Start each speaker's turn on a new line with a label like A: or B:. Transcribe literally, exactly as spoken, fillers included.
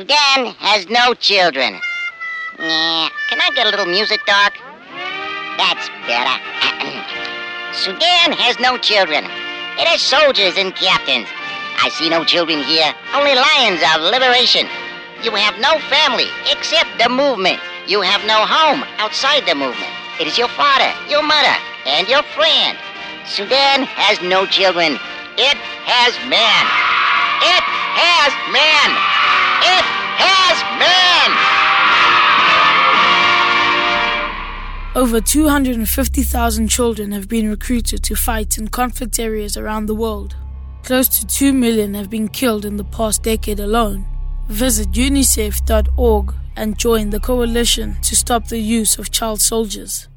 A: Sudan has no children. Nah, can I get a little music, Doc? That's better. Sudan has no children. It has soldiers and captains. I see no children here, only lions of liberation. You have no family except the movement. You have no home outside the movement. It is your father, your mother, and your friend. Sudan has no children. It has man. It has man. It has man.
B: Over two hundred fifty thousand children have been recruited to fight in conflict areas around the world. Close to two million have been killed in the past decade alone. Visit unicef dot org and join the coalition to stop the use of child soldiers.